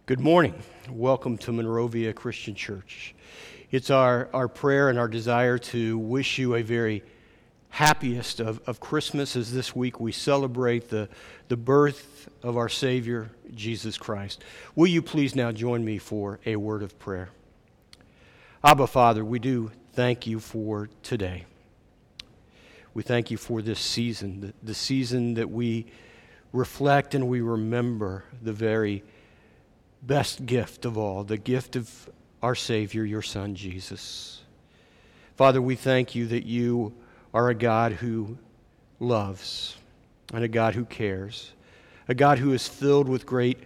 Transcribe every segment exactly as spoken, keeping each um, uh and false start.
Good morning. Welcome to Monrovia Christian Church. It's our, our prayer and our desire to wish you a very happiest of, of Christmas as this week we celebrate the, the birth of our Savior, Jesus Christ. Will you please now join me for a word of prayer? Abba, Father, we do thank you for today. We thank you for this season, the, the season that we reflect and we remember the very best gift of all, the gift of our Savior, your Son, Jesus. Father, we thank you that you are a God who loves and a God who cares, a God who is filled with great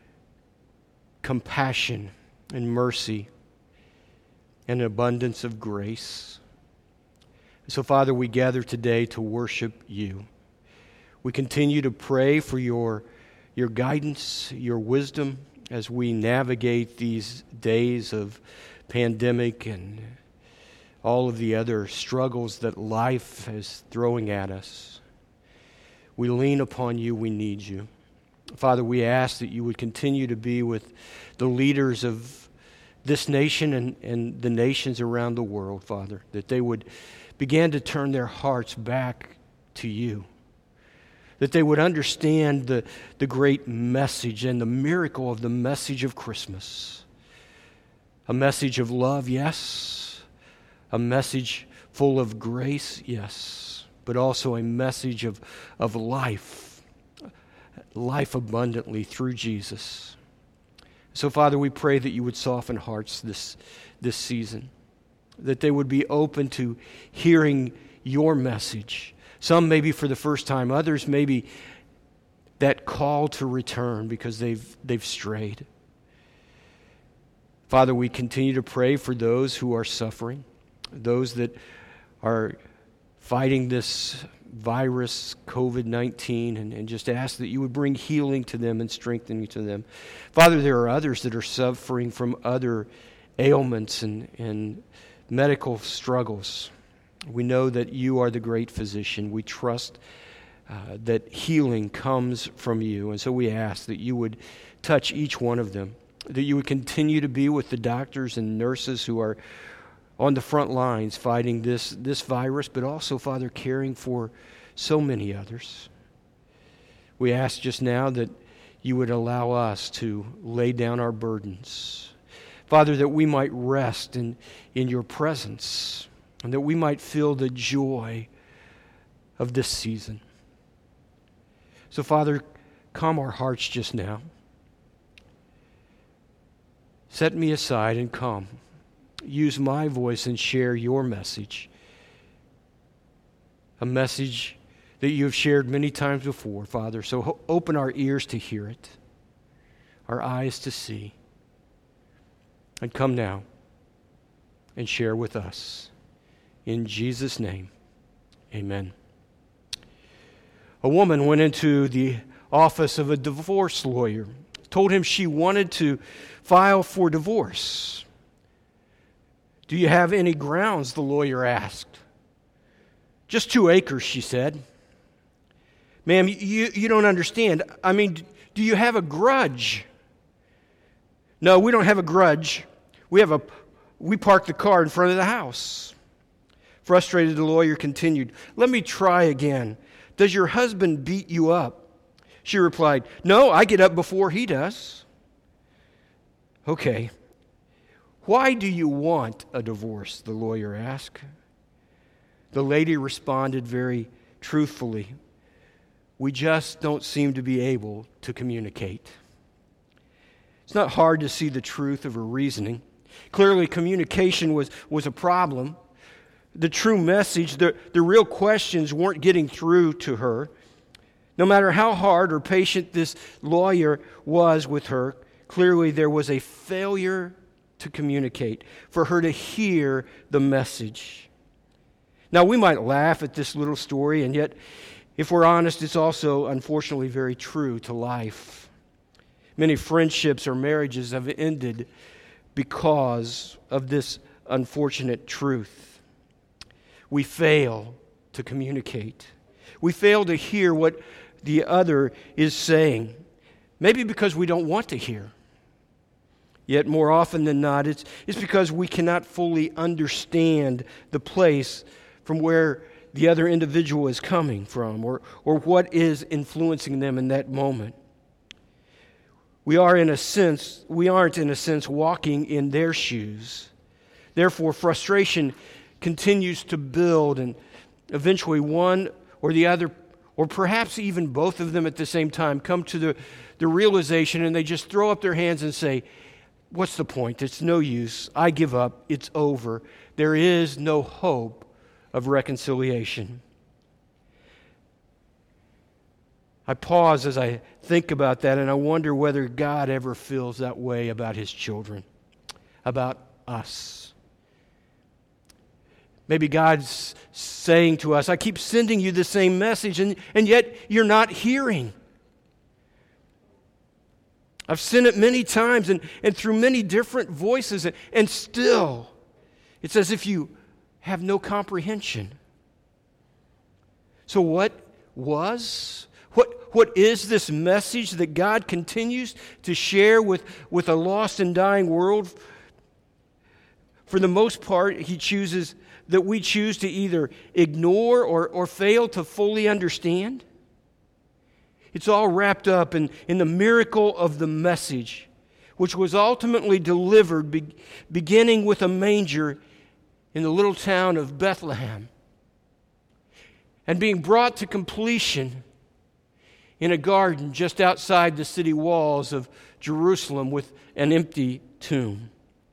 compassion and mercy and an abundance of grace. So, Father, we gather today to worship you. We continue to pray for your, your guidance, your wisdom, as we navigate these days of pandemic and all of the other struggles that life is throwing at us. We lean upon you, we need you. Father, we ask that you would continue to be with the leaders of this nation and, and the nations around the world, Father, that they would begin to turn their hearts back to you. That they would understand the, the great message and the miracle of the message of Christmas. A message of love, yes. A message full of grace, yes. But also a message of, of life. Life abundantly through Jesus. So, Father, we pray that you would soften hearts this, this season. That they would be open to hearing your message. Some maybe for the first time, others maybe that call to return because they've they've strayed. Father, we continue to pray for those who are suffering, those that are fighting this virus, covid nineteen, and, and just ask that you would bring healing to them and strengthening to them. Father, there are others that are suffering from other ailments and, and medical struggles. We know that you are the great physician. We trust uh, that healing comes from you. And so we ask that you would touch each one of them, that you would continue to be with the doctors and nurses who are on the front lines fighting this, this virus, but also, Father, caring for so many others. We ask just now that you would allow us to lay down our burdens. Father, that we might rest in, in your presence, and that we might feel the joy of this season. So, Father, calm our hearts just now. Set me aside and come. Use my voice and share your message. A message that you have shared many times before, Father. So ho- open our ears to hear it, our eyes to see. And come now and share with us. In Jesus' name, amen. A woman went into the office of a divorce lawyer, told him she wanted to file for divorce. Do you have any grounds, the lawyer asked. Just two acres, she said. Ma'am, you, you don't understand. I mean, do you have a grudge? No, we don't have a grudge. We have a, we parked the car in front of the house. Frustrated, the lawyer continued, "Let me try again. Does your husband beat you up?" She replied, "No, I get up before he does." "Okay. Why do you want a divorce?" the lawyer asked. The lady responded very truthfully, "We just don't seem to be able to communicate." It's not hard to see the truth of her reasoning. Clearly, communication was, was a problem. The true message, the, the real questions weren't getting through to her. No matter how hard or patient this lawyer was with her, clearly there was a failure to communicate, for her to hear the message. Now, we might laugh at this little story, and yet, if we're honest, it's also, unfortunately, very true to life. Many friendships or marriages have ended because of this unfortunate truth. We fail to communicate. We fail to hear what the other is saying. Maybe because we don't want to hear. Yet more often than not, it's, it's because we cannot fully understand the place from where the other individual is coming from, or, or what is influencing them in that moment. We are in a sense, we aren't in a sense walking in their shoes. Therefore, frustration continues to build, and eventually one or the other, or perhaps even both of them at the same time, come to the, the realization, and they just throw up their hands and say, what's the point? It's no use. I give up. It's over. There is no hope of reconciliation. I pause as I think about that, and I wonder whether God ever feels that way about His children, about us. Maybe God's saying to us, I keep sending you the same message, and, and yet you're not hearing. I've sent it many times and, and through many different voices, and, and still, it's as if you have no comprehension. So what was, what, what is this message that God continues to share with, with a lost and dying world? For the most part, He chooses that we choose to either ignore or, or fail to fully understand. It's all wrapped up in, in the miracle of the message, which was ultimately delivered be, beginning with a manger in the little town of Bethlehem and being brought to completion in a garden just outside the city walls of Jerusalem with an empty tomb.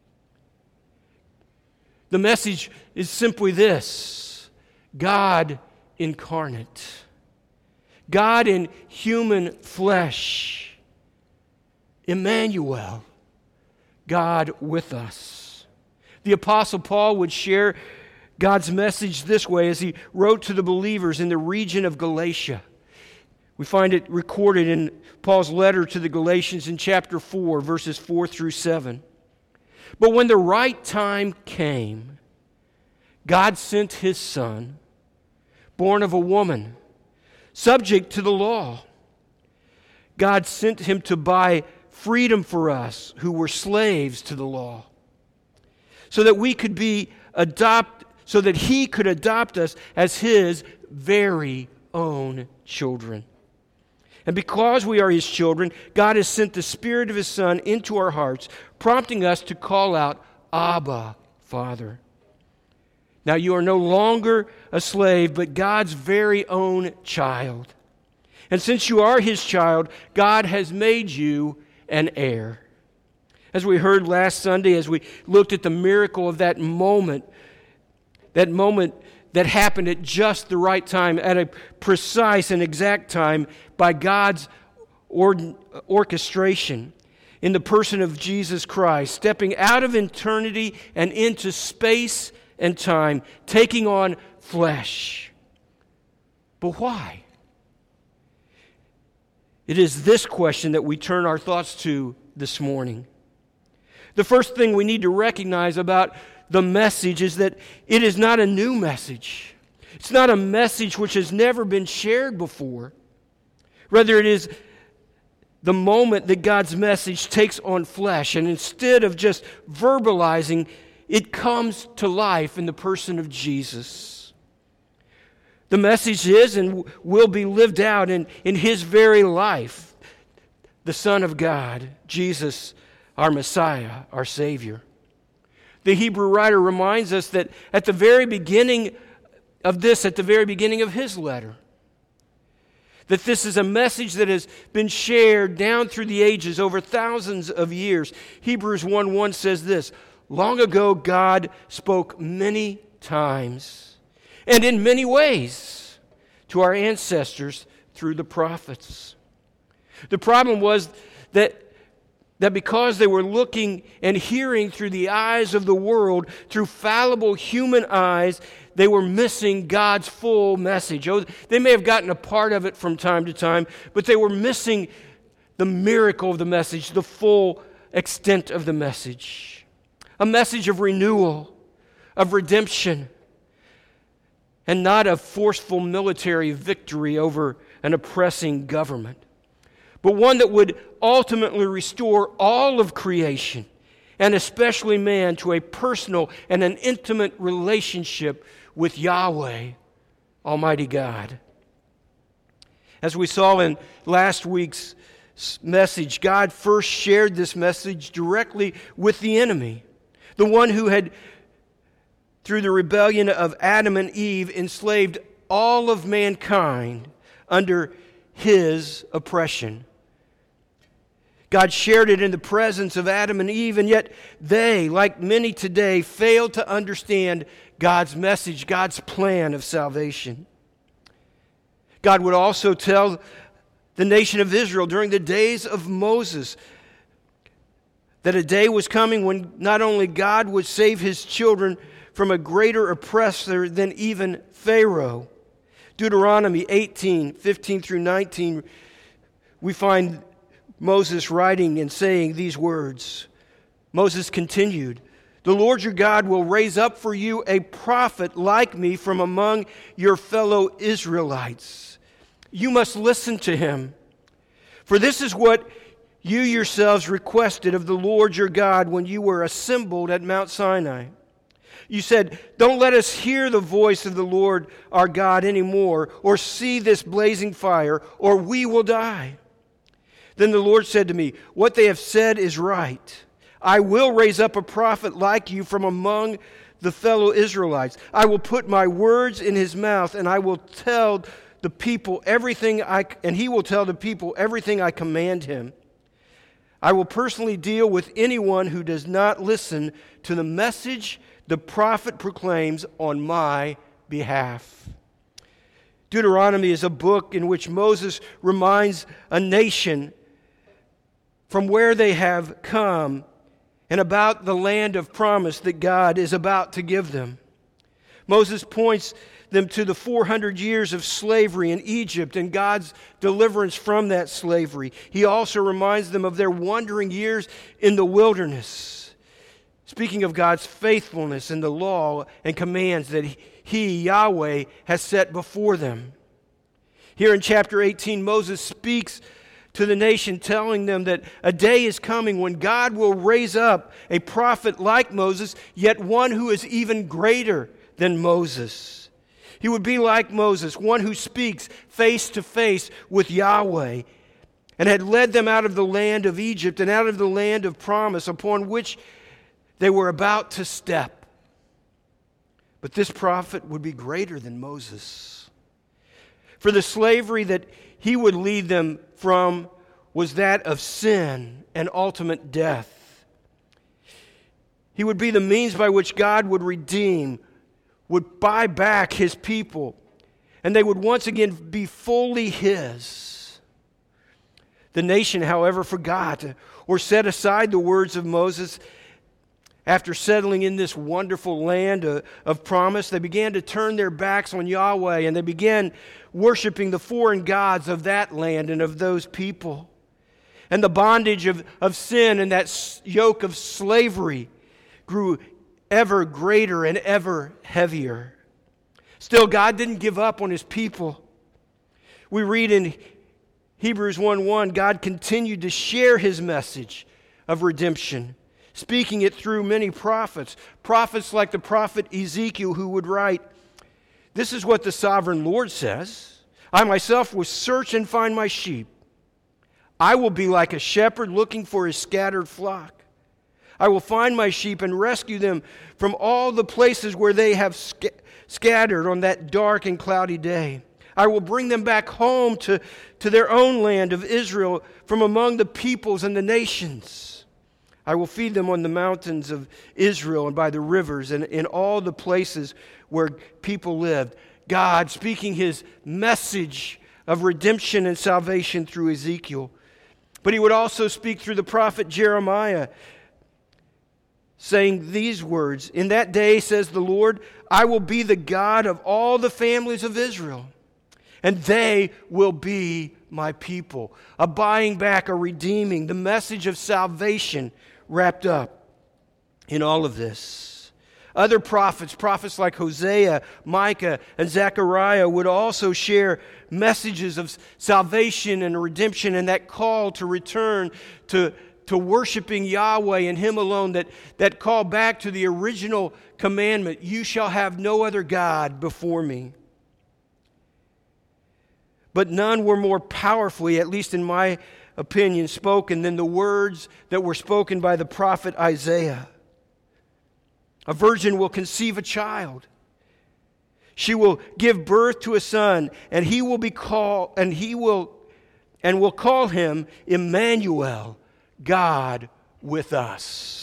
The message is simply this: God incarnate. God in human flesh. Emmanuel, God with us. The Apostle Paul would share God's message this way as he wrote to the believers in the region of Galatia. We find it recorded in Paul's letter to the Galatians in chapter four, verses four through seven. But when the right time came, God sent His Son, born of a woman, subject to the law. God sent Him to buy freedom for us who were slaves to the law, so that we could be adopt, so that He could adopt us as His very own children. And because we are His children, God has sent the Spirit of His Son into our hearts, prompting us to call out, Abba, Father. Now you are no longer a slave, but God's very own child. And since you are His child, God has made you an heir. As we heard last Sunday, as we looked at the miracle of that moment, that moment that happened at just the right time, at a precise and exact time, by God's or- orchestration in the person of Jesus Christ, stepping out of eternity and into space and time, taking on flesh. But why? It is this question that we turn our thoughts to this morning. The first thing we need to recognize about the message is that it is not a new message. It's not a message which has never been shared before. Rather, it is the moment that God's message takes on flesh, and instead of just verbalizing, it comes to life in the person of Jesus. The message is and will be lived out in, in His very life, the Son of God, Jesus, our Messiah, our Savior. The Hebrew writer reminds us that at the very beginning of this, at the very beginning of his letter, that this is a message that has been shared down through the ages over thousands of years. Hebrews one one says this: long ago God spoke many times and in many ways to our ancestors through the prophets. The problem was that that because they were looking and hearing through the eyes of the world, through fallible human eyes, they were missing God's full message. Oh, they may have gotten a part of it from time to time, but they were missing the miracle of the message, the full extent of the message. A message of renewal, of redemption, and not of forceful military victory over an oppressing government, but one that would ultimately restore all of creation and especially man, to a personal and an intimate relationship with Yahweh, Almighty God. As we saw in last week's message, God first shared this message directly with the enemy, the one who had, through the rebellion of Adam and Eve, enslaved all of mankind under his oppression. God shared it in the presence of Adam and Eve, and yet they, like many today, failed to understand God's message, God's plan of salvation. God would also tell the nation of Israel during the days of Moses that a day was coming when not only God would save his children from a greater oppressor than even Pharaoh. Deuteronomy eighteen, fifteen through nineteen, we find Moses writing and saying these words. Moses continued, "The Lord your God will raise up for you a prophet like me from among your fellow Israelites. You must listen to him. For this is what you yourselves requested of the Lord your God when you were assembled at Mount Sinai. You said, 'Don't let us hear the voice of the Lord our God anymore, or see this blazing fire, or we will die.' Then the Lord said to me, 'What they have said is right. I will raise up a prophet like you from among the fellow Israelites. I will put my words in his mouth, and I will tell the people everything I and he will tell the people everything I command him. I will personally deal with anyone who does not listen to the message the prophet proclaims on my behalf." Deuteronomy is a book in which Moses reminds a nation from where they have come and about the land of promise that God is about to give them. Moses points them to the four hundred years of slavery in Egypt and God's deliverance from that slavery. He also reminds them of their wandering years in the wilderness, speaking of God's faithfulness in the law and commands that He, Yahweh, has set before them. Here in chapter eighteen, Moses speaks to the nation, telling them that a day is coming when God will raise up a prophet like Moses, yet one who is even greater than Moses. He would be like Moses, one who speaks face to face with Yahweh, and had led them out of the land of Egypt and out of the land of promise upon which they were about to step. But this prophet would be greater than Moses. For the slavery that he would lead them from was that of sin and ultimate death. He would be the means by which God would redeem, would buy back his people, and they would once again be fully his. The nation, however, forgot or set aside the words of Moses. After settling in this wonderful land of, of promise, they began to turn their backs on Yahweh, and they began worshiping the foreign gods of that land and of those people. And the bondage of, of sin and that yoke of slavery grew ever greater and ever heavier. Still, God didn't give up on his people. We read in Hebrews one one, God continued to share his message of redemption, speaking it through many prophets. Prophets like the prophet Ezekiel, who would write, "This is what the sovereign Lord says. I myself will search and find my sheep. I will be like a shepherd looking for his scattered flock. I will find my sheep and rescue them from all the places where they have sc- scattered on that dark and cloudy day. I will bring them back home to, to their own land of Israel from among the peoples and the nations. I will feed them on the mountains of Israel and by the rivers and in all the places where people lived." God speaking his message of redemption and salvation through Ezekiel. But he would also speak through the prophet Jeremiah, saying these words, "In that day, says the Lord, I will be the God of all the families of Israel, and they will be my people." A buying back, a redeeming, the message of salvation wrapped up in all of this. Other prophets, prophets like Hosea, Micah, and Zechariah would also share messages of salvation and redemption and that call to return to to worshiping Yahweh and Him alone, that, that call back to the original commandment, you shall have no other God before me. But none were more powerfully, at least in my opinion, spoken than the words that were spoken by the prophet Isaiah. A virgin will conceive a child. She will give birth to a son, and he will be called, and he will, and will call him Emmanuel, God with us.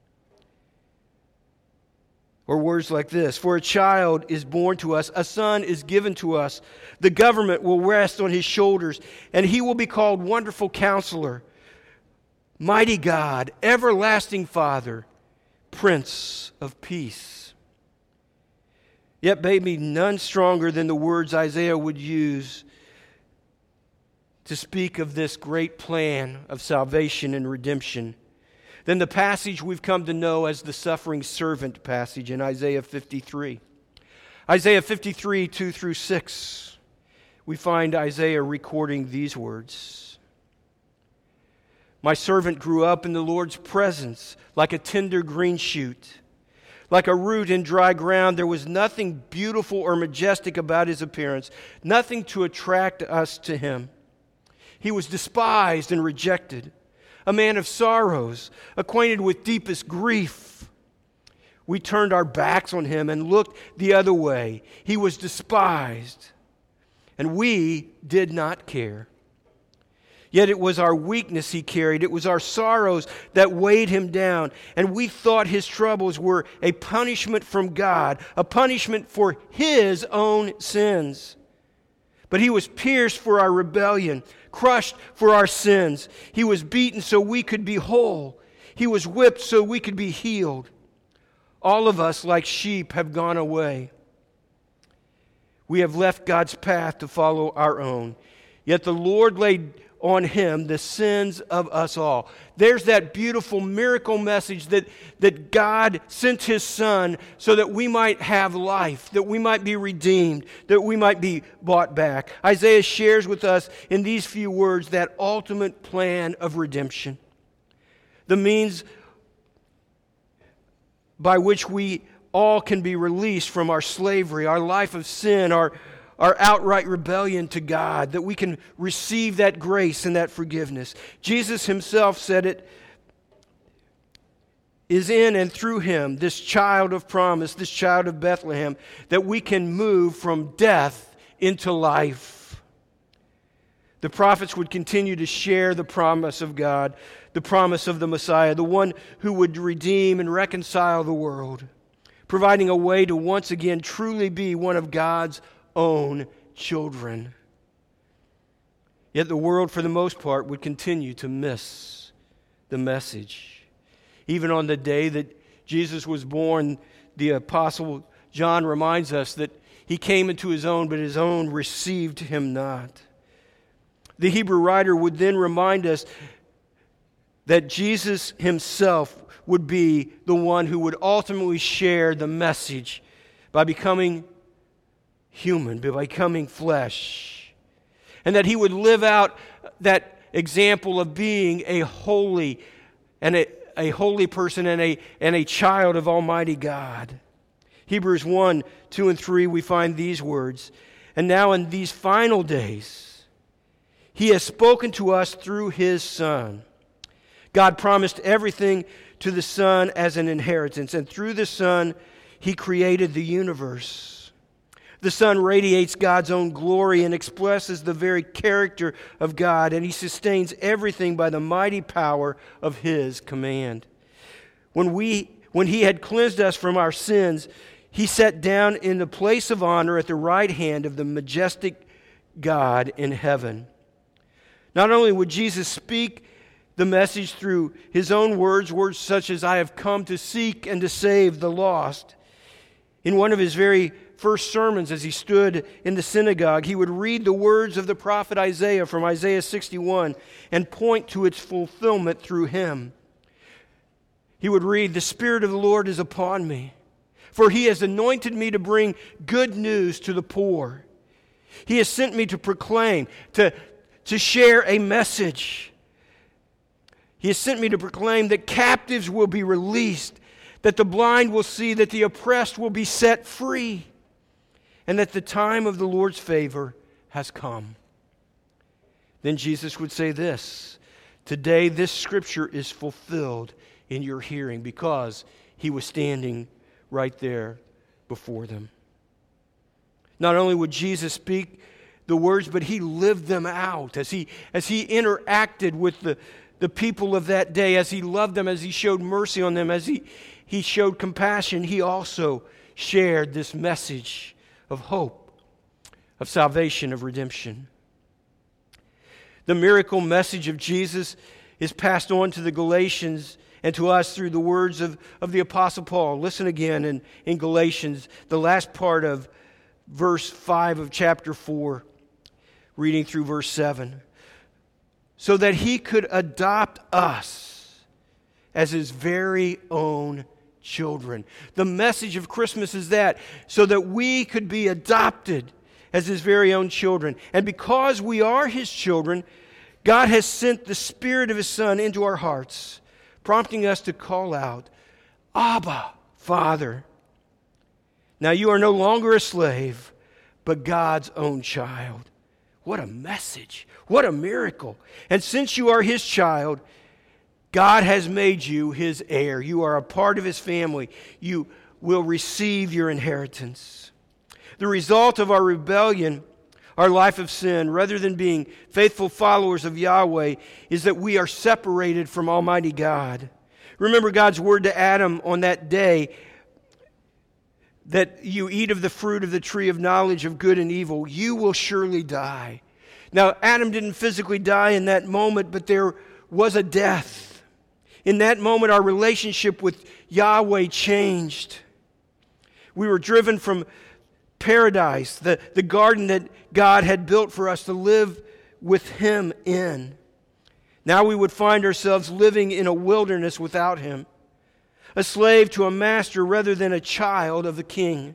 Or words like this, for a child is born to us, a son is given to us. The government will rest on his shoulders, and he will be called Wonderful Counselor, Mighty God, Everlasting Father, Prince of Peace. Yet maybe none stronger than the words Isaiah would use to speak of this great plan of salvation and redemption than the passage we've come to know as the suffering servant passage in Isaiah fifty-three. Isaiah fifty-three, two through six, we find Isaiah recording these words. My servant grew up in the Lord's presence like a tender green shoot. Like a root in dry ground, there was nothing beautiful or majestic about his appearance, nothing to attract us to him. He was despised and rejected, a man of sorrows, acquainted with deepest grief. We turned our backs on him and looked the other way. He was despised, and we did not care. Yet it was our weakness he carried. It was our sorrows that weighed him down. And we thought his troubles were a punishment from God, a punishment for his own sins. But he was pierced for our rebellion, crushed for our sins. He was beaten so we could be whole. He was whipped so we could be healed. All of us, like sheep, have gone away. We have left God's path to follow our own. Yet the Lord laid on him the sins of us all. There's that beautiful miracle message that, that God sent his Son so that we might have life, that we might be redeemed, that we might be bought back. Isaiah shares with us in these few words that ultimate plan of redemption, the means by which we all can be released from our slavery, our life of sin, our our outright rebellion to God, that we can receive that grace and that forgiveness. Jesus himself said it is in and through him, this child of promise, this child of Bethlehem, that we can move from death into life. The prophets would continue to share the promise of God, the promise of the Messiah, the one who would redeem and reconcile the world, providing a way to once again truly be one of God's own children. Yet the world, for the most part, would continue to miss the message. Even on the day that Jesus was born, the Apostle John reminds us that he came into his own, but his own received him not. The Hebrew writer would then remind us that Jesus himself would be the one who would ultimately share the message by becoming human, by becoming flesh, and that he would live out that example of being a holy and a, a holy person and a, and a child of Almighty God. Hebrews one, two, and three, we find these words, and now in these final days, he has spoken to us through his Son. God promised everything to the Son as an inheritance, and through the Son, he created the universe. The Son radiates God's own glory and expresses the very character of God, and he sustains everything by the mighty power of his command. When we, when he had cleansed us from our sins, he sat down in the place of honor at the right hand of the majestic God in heaven. Not only would Jesus speak the message through his own words, words such as, I have come to seek and to save the lost. In one of his very first sermons, as he stood in the synagogue, he would read the words of the prophet Isaiah from Isaiah sixty-one and point to its fulfillment through him. He would read, the Spirit of the Lord is upon me, for he has anointed me to bring good news to the poor. He has sent me to proclaim, to, to share a message. He has sent me to proclaim that captives will be released, that the blind will see, that the oppressed will be set free, and that the time of the Lord's favor has come. Then Jesus would say this, today this scripture is fulfilled in your hearing, because he was standing right there before them. Not only would Jesus speak the words, but he lived them out as he, as he interacted with the, the people of that day, as he loved them, as he showed mercy on them, as he, he showed compassion. He also shared this message of hope, of salvation, of redemption. The miracle message of Jesus is passed on to the Galatians and to us through the words of, of the Apostle Paul. Listen again in, in Galatians, the last part of verse five of chapter four, reading through verse seven. So that he could adopt us as his very own children. The message of Christmas is that, so that we could be adopted as his very own children. And because we are his children, God has sent the Spirit of his Son into our hearts, prompting us to call out, Abba, Father. Now you are no longer a slave, but God's own child. What a message. What a miracle. And since you are his child, God has made you his heir. You are a part of his family. You will receive your inheritance. The result of our rebellion, our life of sin, rather than being faithful followers of Yahweh, is that we are separated from Almighty God. Remember God's word to Adam on that day, that you eat of the fruit of the tree of knowledge of good and evil, you will surely die. Now, Adam didn't physically die in that moment, but there was a death. In that moment, our relationship with Yahweh changed. We were driven from paradise, the, the garden that God had built for us to live with him in. Now we would find ourselves living in a wilderness without him, a slave to a master rather than a child of the king.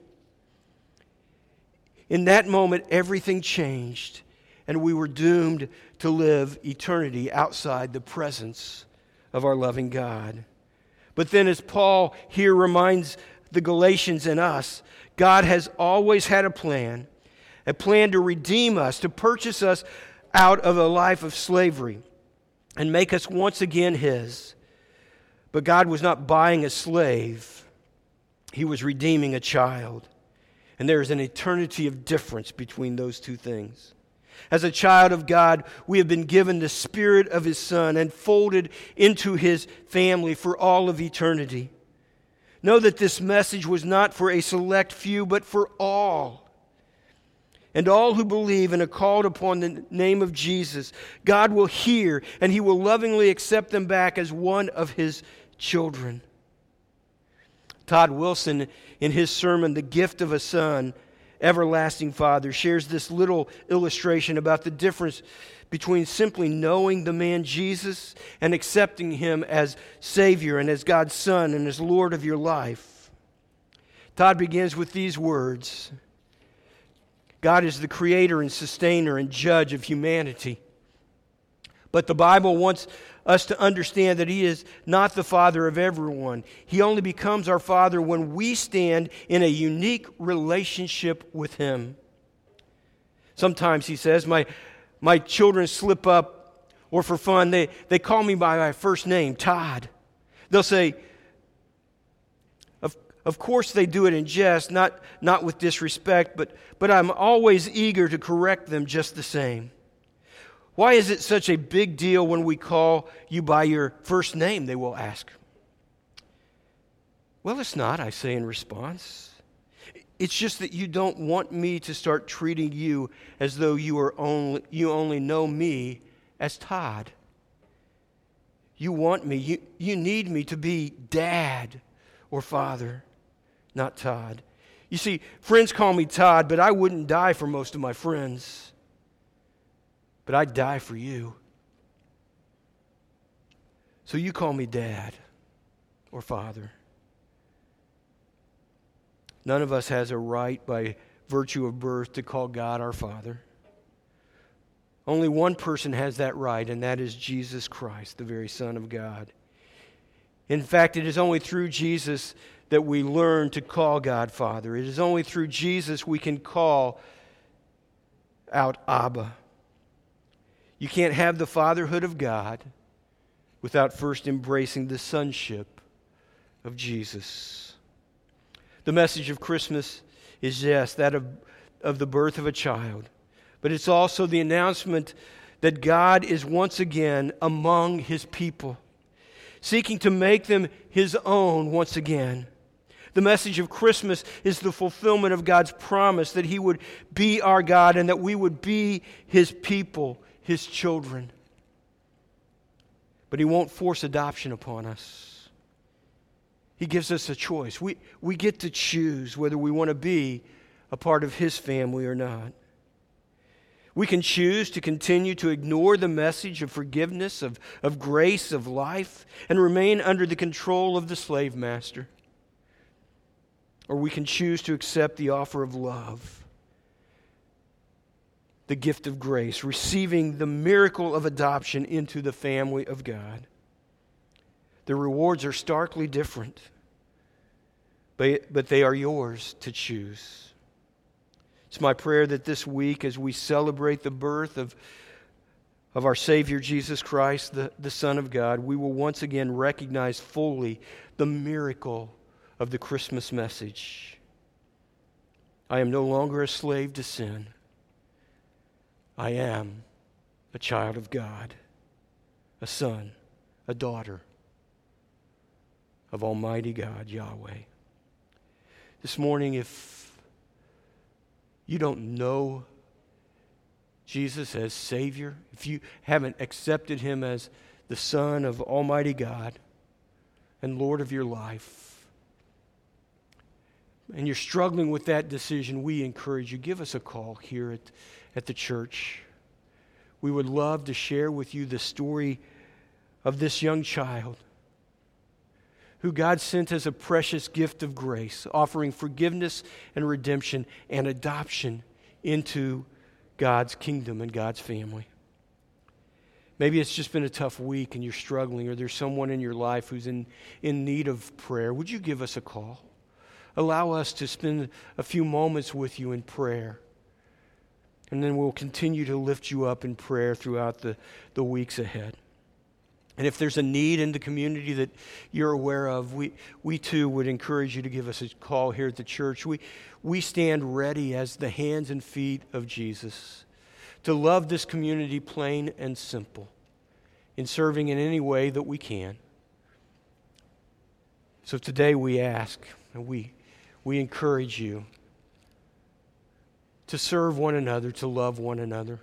In that moment, everything changed, and we were doomed to live eternity outside the presence of our loving God. But then, as Paul here reminds the Galatians and us, God has always had a plan, a plan to redeem us, to purchase us out of a life of slavery and make us once again his. But God was not buying a slave. He was redeeming a child. And there is an eternity of difference between those two things. As a child of God, we have been given the Spirit of his Son and folded into his family for all of eternity. Know that this message was not for a select few, but for all. And all who believe and are called upon the name of Jesus, God will hear, and he will lovingly accept them back as one of his children. Todd Wilson, in his sermon, The Gift of a Son, Everlasting Father, shares this little illustration about the difference between simply knowing the man Jesus and accepting him as Savior and as God's Son and as Lord of your life. Todd begins with these words: God is the creator and sustainer and judge of humanity. But the Bible wants us to understand that he is not the father of everyone. He only becomes our father when we stand in a unique relationship with him. Sometimes, he says, my, my children slip up, or for fun, they, they call me by my first name, Todd. They'll say, of, of course they do it in jest, not, not with disrespect, but, but I'm always eager to correct them just the same. Why is it such a big deal when we call you by your first name, they will ask. Well, it's not, I say in response. It's just that you don't want me to start treating you as though you are only you only know me as Todd. You want me, you, you need me to be Dad or Father, not Todd. You see, friends call me Todd, but I wouldn't die for most of my friends. But I'd die for you. So you call me Dad or Father. None of us has a right by virtue of birth to call God our Father. Only one person has that right, and that is Jesus Christ, the very Son of God. In fact, it is only through Jesus that we learn to call God Father. It is only through Jesus we can call out Abba. You can't have the fatherhood of God without first embracing the sonship of Jesus. The message of Christmas is, yes, that of, of the birth of a child, but it's also the announcement that God is once again among His people, seeking to make them His own once again. The message of Christmas is the fulfillment of God's promise that He would be our God and that we would be His people, His children. But He won't force adoption upon us. He gives us a choice. We, we get to choose whether we want to be a part of His family or not. We can choose to continue to ignore the message of forgiveness, of, of grace, of life, and remain under the control of the slave master. Or we can choose to accept the offer of love, the gift of grace, receiving the miracle of adoption into the family of God. The rewards are starkly different, but, but they are yours to choose. It's my prayer that this week, as we celebrate the birth of, of our Savior Jesus Christ, the, the Son of God, we will once again recognize fully the miracle of the Christmas message. I am no longer a slave to sin. I am a child of God, a son, a daughter of Almighty God, Yahweh. This morning, if you don't know Jesus as Savior, if you haven't accepted Him as the Son of Almighty God and Lord of your life, and you're struggling with that decision, we encourage you, give us a call here at, at the church. We would love to share with you the story of this young child who God sent as a precious gift of grace, offering forgiveness and redemption and adoption into God's kingdom and God's family. Maybe it's just been a tough week and you're struggling, or there's someone in your life who's in, in need of prayer. Would you give us a call? Allow us to spend a few moments with you in prayer. And then we'll continue to lift you up in prayer throughout the, the weeks ahead. And if there's a need in the community that you're aware of, we, we too would encourage you to give us a call here at the church. We, we stand ready as the hands and feet of Jesus to love this community plain and simple, in serving in any way that we can. So today we ask, and we, we encourage you to serve one another, to love one another.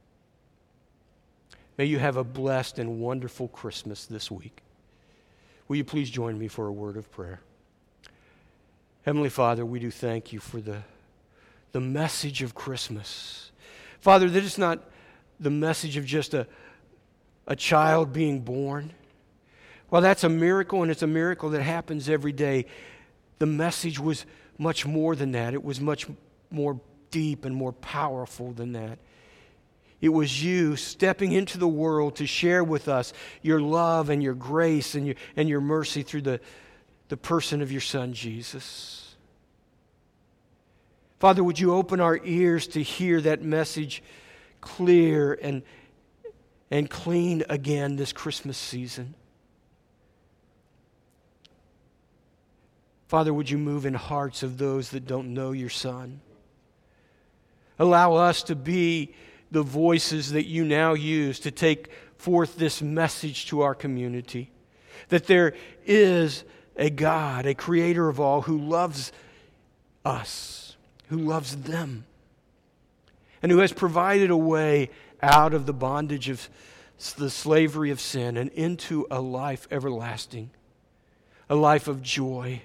May you have a blessed and wonderful Christmas this week. Will you please join me for a word of prayer? Heavenly Father, we do thank you for the, the message of Christmas. Father, that is not the message of just a, a child being born. While that's a miracle, and it's a miracle that happens every day, the message was much more than that. It was much more deep and more powerful than that. It was you stepping into the world to share with us your love and your grace and your, and your mercy through the, the person of your Son, Jesus. Father, would you open our ears to hear that message clear and, and clean again this Christmas season? Father, would you move in hearts of those that don't know your Son? Allow us to be the voices that you now use to take forth this message to our community, that there is a God, a creator of all, who loves us, who loves them, and who has provided a way out of the bondage of the slavery of sin and into a life everlasting, a life of joy,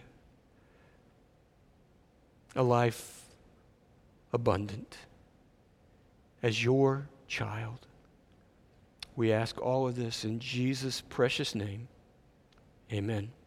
a life abundant. As your child, we ask all of this in Jesus' precious name. Amen.